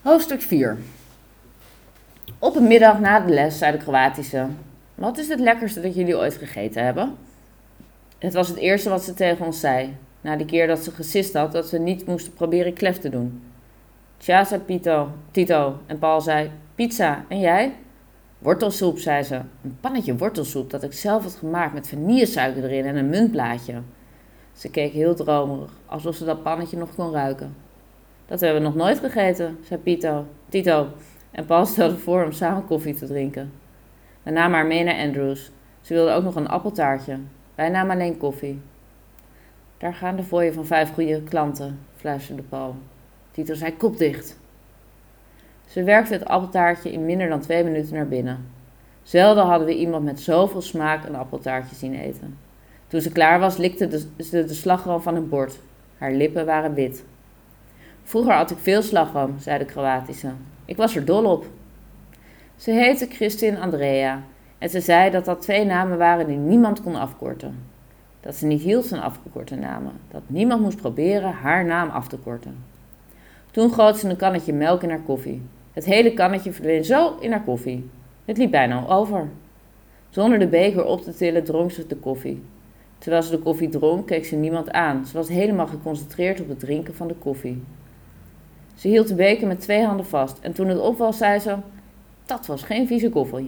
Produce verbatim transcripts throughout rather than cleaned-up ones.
Hoofdstuk vier. Op een middag na de les zei de Kroatische: wat is het lekkerste dat jullie ooit gegeten hebben? Het was het eerste wat ze tegen ons zei, na die keer dat ze gesist had dat we niet moesten proberen klef te doen. Tja, zei Pito, Tito en Paul zei: pizza, en jij? Wortelsoep, zei ze. Een pannetje wortelsoep dat ik zelf had gemaakt met vanillesuiker erin en een muntblaadje. Ze keek heel dromerig, alsof ze dat pannetje nog kon ruiken. Dat hebben we nog nooit gegeten, zei Pito, Tito en Paul stelde voor om samen koffie te drinken. We namen haar mee naar Andrews. Ze wilde ook nog een appeltaartje. Wij namen alleen koffie. Daar gaan de fooien van vijf goede klanten, fluisterde Paul. Tito zei: kop dicht. Ze werkte het appeltaartje in minder dan twee minuten naar binnen. Zelden hadden we iemand met zoveel smaak een appeltaartje zien eten. Toen ze klaar was, likte de, ze de slagroom van het bord. Haar lippen waren wit. Vroeger at ik veel slagroom, zei de Kroatische. Ik was er dol op. Ze heette Christin Andrea en ze zei dat dat twee namen waren die niemand kon afkorten. Dat ze niet hield van afgekorte namen. Dat niemand moest proberen haar naam af te korten. Toen goot ze een kannetje melk in haar koffie. Het hele kannetje verdween zo in haar koffie. Het liep bijna al over. Zonder de beker op te tillen dronk ze de koffie. Terwijl ze de koffie dronk, keek ze niemand aan. Ze was helemaal geconcentreerd op het drinken van de koffie. Ze hield de beker met twee handen vast en toen het op was, zei ze: dat was geen vieze koffie.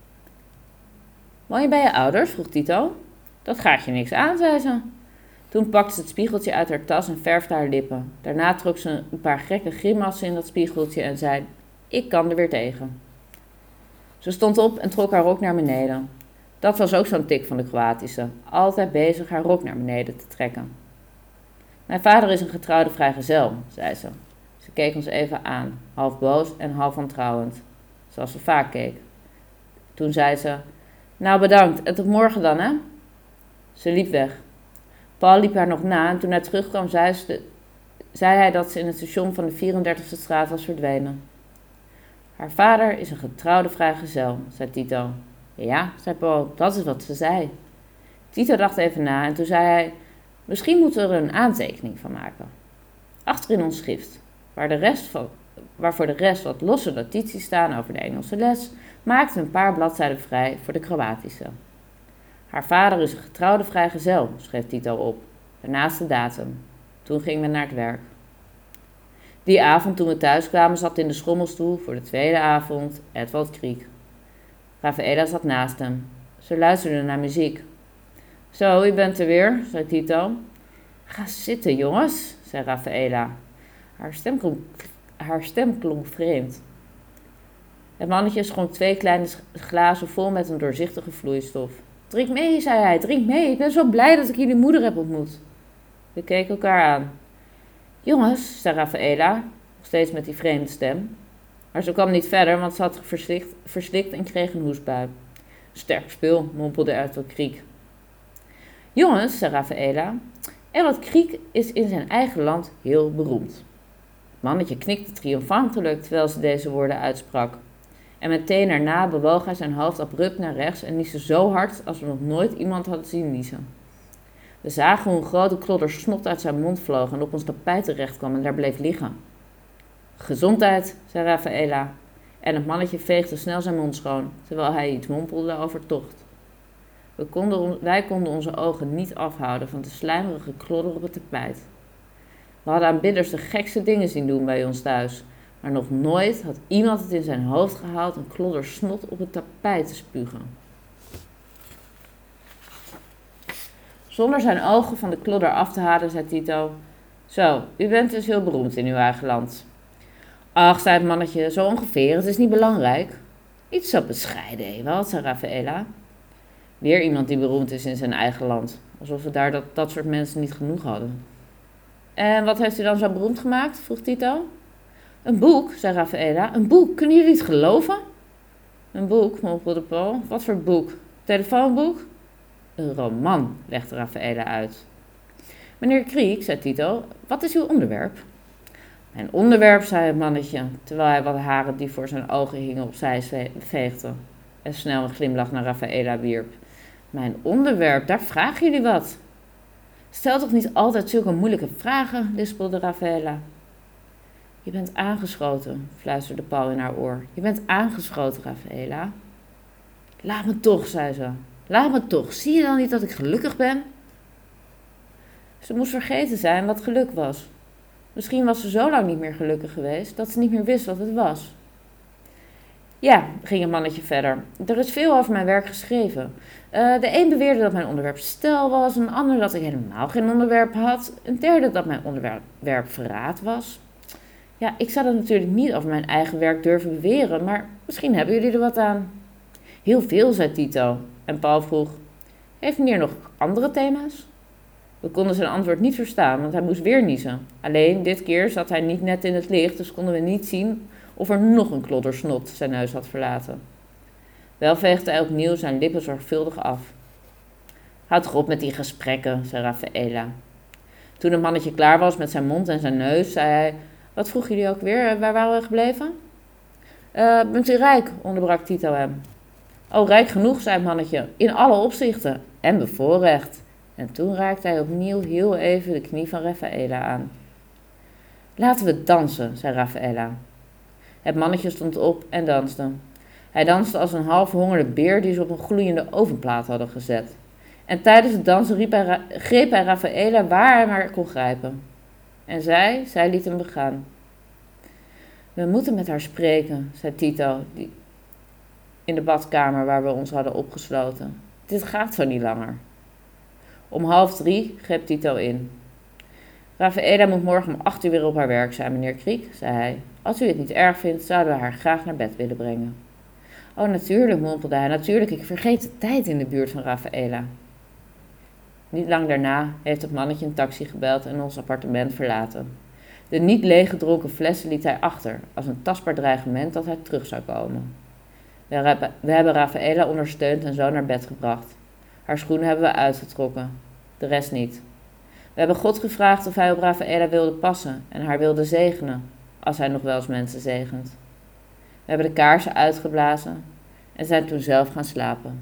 Woon je bij je ouders? Vroeg Tito. Dat gaat je niks aan, zei ze. Toen pakte ze het spiegeltje uit haar tas en verfde haar lippen. Daarna trok ze een paar gekke grimassen in dat spiegeltje en zei: ik kan er weer tegen. Ze stond op en trok haar rok naar beneden. Dat was ook zo'n tik van de Kroatische, altijd bezig haar rok naar beneden te trekken. Mijn vader is een getrouwde vrijgezel, zei ze. Ze keek ons even aan, half boos en half wantrouwend, zoals ze vaak keek. Toen zei ze: nou bedankt, en tot morgen dan, hè? Ze liep weg. Paul liep haar nog na en toen hij terugkwam zei, ze, zei hij dat ze in het station van de vierendertigste straat was verdwenen. Haar vader is een getrouwde vrijgezel, zei Tito. Ja, zei Paul, dat is wat ze zei. Tito dacht even na en toen zei hij: misschien moeten we er een aantekening van maken. Achter in ons schrift, waar de rest van, waar voor de rest wat losse notities staan over de Engelse les, maakten we een paar bladzijden vrij voor de Kroatische. Haar vader is een getrouwde vrijgezel, schreef Tito op, daarnaast de datum. Toen gingen we naar het werk. Die avond toen we thuis kwamen zat in de schommelstoel voor de tweede avond Edwald Kriek. Rafaela zat naast hem. Ze luisterde naar muziek. Zo, u bent er weer, zei Tito. Ga zitten, jongens, zei Rafaela. Haar stem klonk, haar stem klonk vreemd. Het mannetje schonk twee kleine glazen vol met een doorzichtige vloeistof. Drink mee, zei hij, drink mee. Ik ben zo blij dat ik jullie moeder heb ontmoet. We keken elkaar aan. Jongens, zei Rafaela, nog steeds met die vreemde stem. Maar ze kwam niet verder, want ze had verslikt, verslikt en kreeg een hoestbui. Sterk spul, mompelde Edward Kriek. Jongens, zei Rafaela, Edward Kriek is in zijn eigen land heel beroemd. Het mannetje knikte triomfantelijk terwijl ze deze woorden uitsprak. En meteen daarna bewoog hij zijn hoofd abrupt naar rechts en nieste zo hard als we nog nooit iemand hadden zien niezen. We zagen hoe een grote klodder snot uit zijn mond vloog en op ons tapijt terecht kwam en daar bleef liggen. Gezondheid, zei Rafaela. En het mannetje veegde snel zijn mond schoon, terwijl hij iets mompelde over tocht. We konden, wij konden onze ogen niet afhouden van de slijmerige klodder op het tapijt. We hadden aanbidders de gekste dingen zien doen bij ons thuis, maar nog nooit had iemand het in zijn hoofd gehaald een klodder snot op het tapijt te spugen. Zonder zijn ogen van de klodder af te halen, zei Tito: zo, u bent dus heel beroemd in uw eigen land. Ach, zei het mannetje, zo ongeveer, het is niet belangrijk. Iets zo bescheiden, Ewald, zei Rafaela. Weer iemand die beroemd is in zijn eigen land, alsof we daar dat, dat soort mensen niet genoeg hadden. En wat heeft u dan zo beroemd gemaakt, vroeg Tito. Een boek, zei Rafaela, een boek, kunnen jullie het geloven? Een boek, mompelde Paul, wat voor boek? Telefoonboek? Een roman, legde Rafaela uit. Meneer Kriek, zei Tito, wat is uw onderwerp? Mijn onderwerp, zei het mannetje, terwijl hij wat haren die voor zijn ogen hingen opzij veegde en snel een glimlach naar Rafaela wierp. Mijn onderwerp, daar vragen jullie wat. Stel toch niet altijd zulke moeilijke vragen, lispelde Rafaela. Je bent aangeschoten, fluisterde Paul in haar oor. Je bent aangeschoten, Rafaela. Laat me toch, zei ze. Laat me toch. Zie je dan niet dat ik gelukkig ben? Ze moest vergeten zijn wat geluk was. Misschien was ze zo lang niet meer gelukkig geweest dat ze niet meer wist wat het was. Ja, ging het mannetje verder. Er is veel over mijn werk geschreven. Uh, de een beweerde dat mijn onderwerp stijl was, een ander dat ik helemaal geen onderwerp had, een derde dat mijn onderwerp verraad was. Ja, ik zou dat natuurlijk niet over mijn eigen werk durven beweren, maar misschien hebben jullie er wat aan. Heel veel, zei Tito. En Paul vroeg, heeft meneer nog andere thema's? We konden zijn antwoord niet verstaan, want hij moest weer niezen. Alleen, dit keer zat hij niet net in het licht, dus konden we niet zien of er nog een klodder snot zijn neus had verlaten. Wel veegde hij opnieuw zijn lippen zorgvuldig af. Houd toch op met die gesprekken, zei Rafaela. Toen het mannetje klaar was met zijn mond en zijn neus, zei hij, wat vroegen jullie ook weer, waar waren we gebleven? Uh, bent u rijk, onderbrak Tito hem. Oh, rijk genoeg, zei het mannetje, in alle opzichten en bevoorrecht. En toen raakte hij opnieuw heel even de knie van Rafaela aan. Laten we dansen, zei Rafaela. Het mannetje stond op en danste. Hij danste als een half verhongerde beer die ze op een gloeiende ovenplaat hadden gezet. En tijdens het dansen riep hij, greep hij Rafaela waar hij maar kon grijpen. En zij, zij liet hem begaan. We moeten met haar spreken, zei Tito, die, in de badkamer waar we ons hadden opgesloten. Dit gaat zo niet langer. Om half drie greep Tito in. Rafaela moet morgen om acht uur weer op haar werk zijn, meneer Kriek, zei hij. Als u het niet erg vindt, zouden we haar graag naar bed willen brengen. Oh, natuurlijk, mompelde hij, natuurlijk, ik vergeet de tijd in de buurt van Rafaela. Niet lang daarna heeft het mannetje een taxi gebeld en ons appartement verlaten. De niet leeggedronken flessen liet hij achter, als een tastbaar dreigement dat hij terug zou komen. We hebben Rafaela ondersteund en zo naar bed gebracht. Haar schoenen hebben we uitgetrokken, de rest niet. We hebben God gevraagd of hij op Rafaela wilde passen en haar wilde zegenen, als hij nog wel eens mensen zegent. We hebben de kaarsen uitgeblazen en zijn toen zelf gaan slapen.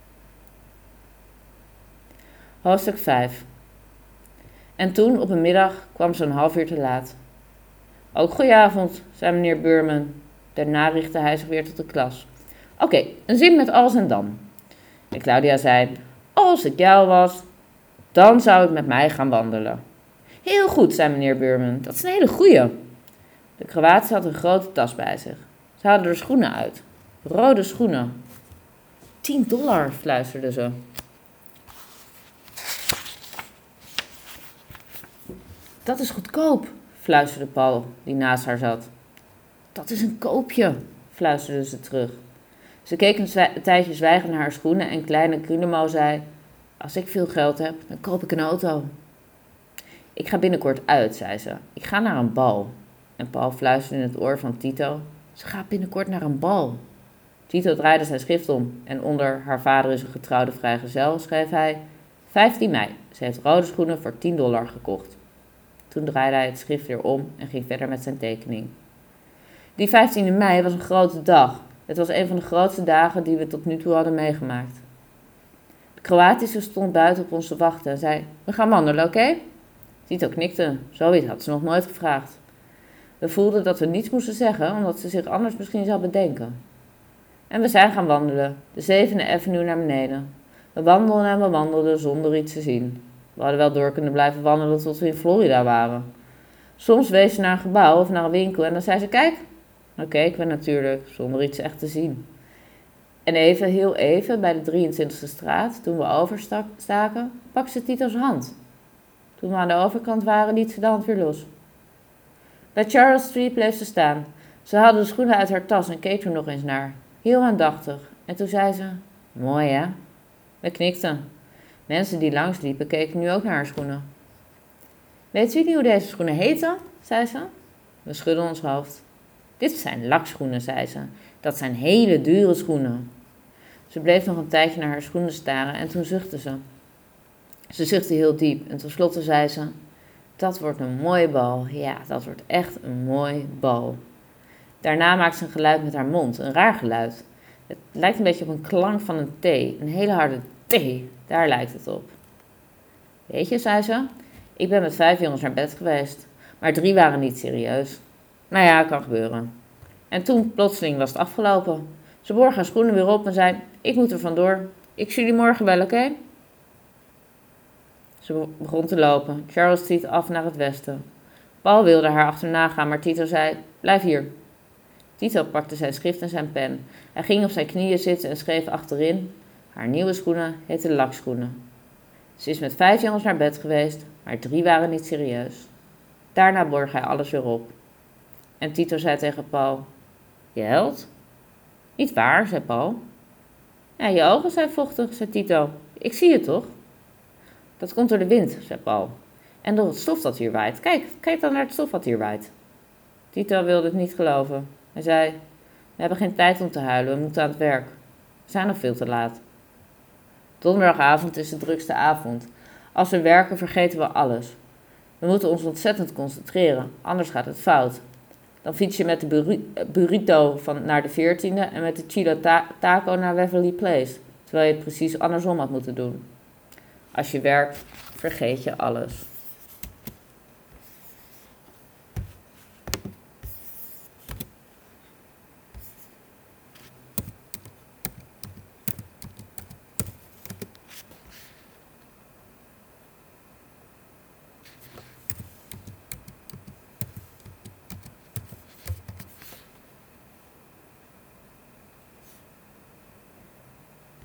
Hoofdstuk vijf. En toen, op een middag, kwam ze een half uur te laat. Ook goedenavond, zei meneer Burman. Daarna richtte hij zich weer tot de klas. Oké, okay, een zin met als en dan. En Claudia zei, als ik jou was, dan zou ik met mij gaan wandelen. Heel goed, zei meneer Burman, dat is een hele goeie. De Kroaat had een grote tas bij zich. Ze hadden er schoenen uit. Rode schoenen. Tien dollar, fluisterde ze. Dat is goedkoop, fluisterde Paul, die naast haar zat. Dat is een koopje, fluisterde ze terug. Ze keek een, zwi- een tijdje zwijgend naar haar schoenen en kleine Grunemo zei, als ik veel geld heb, dan koop ik een auto. Ik ga binnenkort uit, zei ze. Ik ga naar een bal. En Paul fluisterde in het oor van Tito, ze gaat binnenkort naar een bal. Tito draaide zijn schrift om en onder haar vader is een getrouwde vrijgezel schreef hij, vijftien mei, ze heeft rode schoenen voor tien dollar gekocht. Toen draaide hij het schrift weer om en ging verder met zijn tekening. Die vijftiende mei was een grote dag. Het was een van de grootste dagen die we tot nu toe hadden meegemaakt. De Kroatische stond buiten op ons te wachten en zei, we gaan wandelen, oké? Okay? Tito knikte, zoiets had ze nog nooit gevraagd. We voelden dat we niets moesten zeggen, omdat ze zich anders misschien zou bedenken. En we zijn gaan wandelen, de zevende Avenue naar beneden. We wandelden en we wandelden zonder iets te zien. We hadden wel door kunnen blijven wandelen tot we in Florida waren. Soms wees ze naar een gebouw of naar een winkel en dan zei ze, kijk. Dan keken we natuurlijk, zonder iets echt te zien. En even, heel even, bij de drieëntwintigste straat, toen we overstaken, pakte ze Tito's hand. Toen we aan de overkant waren, liet ze de hand weer los. Bij Charles Street bleef ze staan. Ze haalde de schoenen uit haar tas en keek er nog eens naar. Heel aandachtig. En toen zei ze, mooi hè? We knikten. Mensen die langsliepen keken nu ook naar haar schoenen. Weet u niet hoe deze schoenen heten? Zei ze. We schudden ons hoofd. Dit zijn lakschoenen, zei ze. Dat zijn hele dure schoenen. Ze bleef nog een tijdje naar haar schoenen staren en toen zuchtte ze. Ze zuchtte heel diep en tenslotte zei ze, dat wordt een mooie bal. Ja, dat wordt echt een mooi bal. Daarna maakte ze een geluid met haar mond, een raar geluid. Het lijkt een beetje op een klank van een T, een hele harde T. Daar lijkt het op. Weet je, zei ze, ik ben met vijf jongens naar bed geweest, maar drie waren niet serieus. Nou ja, kan gebeuren. En toen, plotseling, was het afgelopen. Ze borg haar schoenen weer op en zei, ik moet er vandoor. Ik zie jullie morgen wel, oké? Okay? Ze begon te lopen, Charles Street af naar het westen. Paul wilde haar achterna gaan, maar Tito zei, blijf hier. Tito pakte zijn schrift en zijn pen. Hij ging op zijn knieën zitten en schreef achterin, haar nieuwe schoenen heten lakschoenen. Ze is met vijf jongens naar bed geweest, maar drie waren niet serieus. Daarna borg hij alles weer op. En Tito zei tegen Paul, je huilt? Niet waar, zei Paul. Ja, je ogen zijn vochtig, zei Tito. Ik zie het toch? Dat komt door de wind, zei Paul. En door het stof dat hier waait. Kijk, kijk dan naar het stof wat hier waait. Tito wilde het niet geloven. Hij zei, we hebben geen tijd om te huilen, we moeten aan het werk. We zijn nog veel te laat. Donderdagavond is de drukste avond. Als we werken vergeten we alles. We moeten ons ontzettend concentreren, anders gaat het fout. Dan fiets je met de burrito van naar de veertiende en met de chilo ta- taco naar Waverly Place, terwijl je het precies andersom had moeten doen. Als je werkt, vergeet je alles.